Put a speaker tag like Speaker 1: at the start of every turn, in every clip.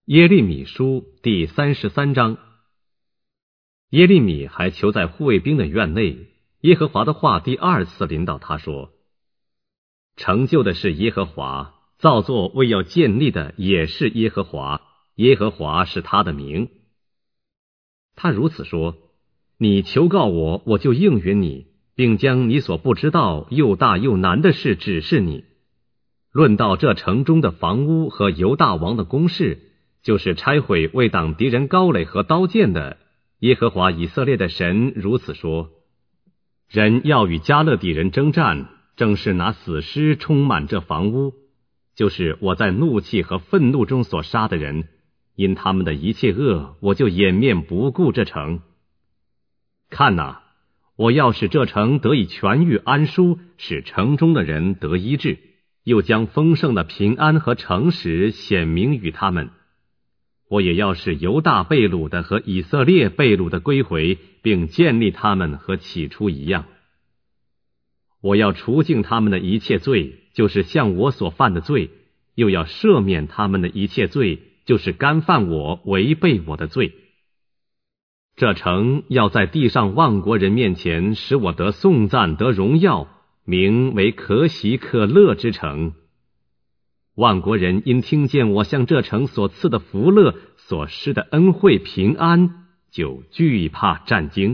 Speaker 1: 耶利米书第33章。耶利米还囚在护卫兵的院内，耶和华的话第二次临到他说：成就的是耶和华，造作为要建立的也是耶和华，耶和华是他的名。他如此说：你求告我，我就应允你，并将你所不知道又大又难的事指示你。论到这城中的房屋和犹大王的宫室，就是拆毁为挡敌人高垒和刀剑的，耶和华以色列的神如此说：人要与迦勒底人征战，正是拿死尸充满这房屋，就是我在怒气和愤怒中所杀的人，因他们的一切恶，我就掩面不顾这城。看哪，我要使这城得以痊愈安舒，使城中的人得医治，又将丰盛的平安和诚实显明于他们。我也要使犹大被掳的和以色列被掳的归回，并建立他们和起初一样。我要除净他们的一切罪，就是向我所犯的罪，又要赦免他们的一切罪，就是干犯我违背我的罪。这城要在地上万国人面前使我得颂赞得荣耀，名为可喜可乐之城。万国人因听见我向这城所赐的福乐，所施的恩惠平安，就惧怕战惊。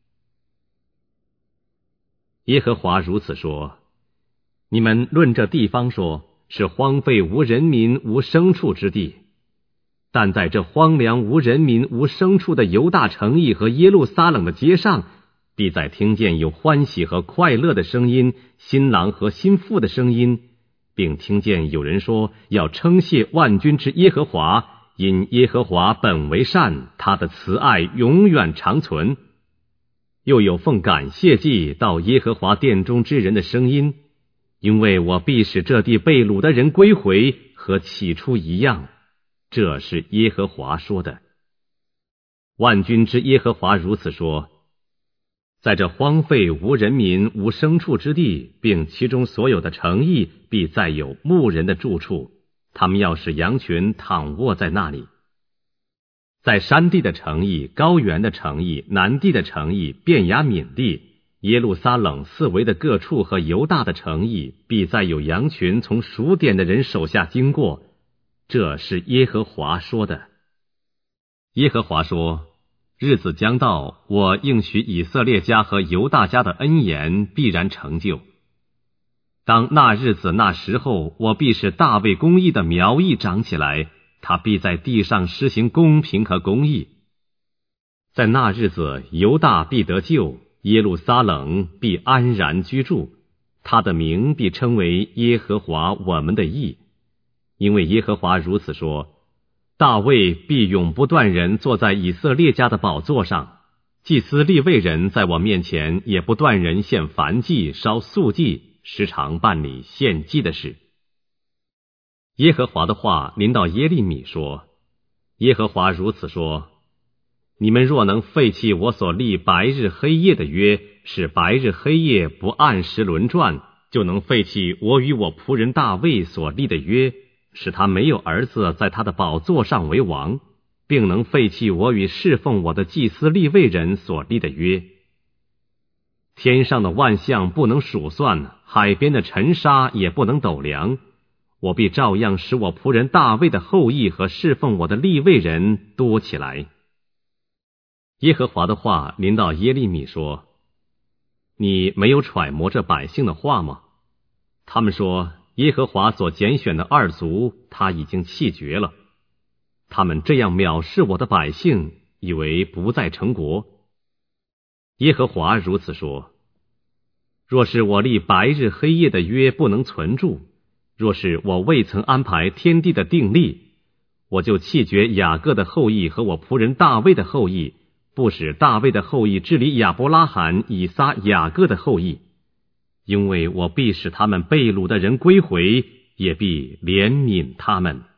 Speaker 1: 耶和华如此说：你们论这地方说，是荒废无人民无牲畜之地，但在这荒凉无人民无牲畜的犹大城邑和耶路撒冷的街上，必再听见有欢喜和快乐的声音，新郎和新妇的声音，并听见有人说要称谢万军之耶和华，因耶和华本为善，他的慈爱永远长存。又有奉感谢祭到耶和华殿中之人的声音，因为我必使这地被掳的人归回，和起初一样。这是耶和华说的。万军之耶和华如此说：在这荒废无人民无牲畜之地，并其中所有的城邑，必再有牧人的住处，他们要使羊群躺卧在那里。在山地的城邑、高原的城邑、南地的城邑、便雅悯地、耶路撒冷四围的各处和犹大的城邑，必再有羊群从数点的人手下经过。这是耶和华说的。耶和华说：日子将到，我应许以色列家和犹大家的恩言必然成就。当那日子那时候，我必使大卫公义的苗裔长起来，他必在地上施行公平和公义。在那日子，犹大必得救，耶路撒冷必安然居住，他的名必称为耶和华我们的义。因为耶和华如此说：大卫必永不断人坐在以色列家的宝座上，祭司利未人在我面前也不断人献燔祭烧素祭，时常办理献祭的事。耶和华的话临到耶利米说：耶和华如此说：你们若能废弃我所立白日黑夜的约，使白日黑夜不按时轮转，就能废弃我与我仆人大卫所立的约，使他没有儿子在他的宝座上为王，并能废弃我与侍奉我的祭司利未人所立的约。天上的万象不能数算，海边的尘沙也不能斗量，我必照样使我仆人大卫的后裔和侍奉我的利未人多起来。耶和华的话临到耶利米说：你没有揣摩这百姓的话吗？他们说，耶和华所拣选的二族，他已经弃绝了。他们这样藐视我的百姓，以为不再成国。耶和华如此说：若是我立白日黑夜的约不能存住，若是我未曾安排天地的定例，我就弃绝雅各的后裔和我仆人大卫的后裔，不使大卫的后裔治理亚伯拉罕、以撒、雅各的后裔。因为我必使他们被掳的人归回，也必怜悯他们。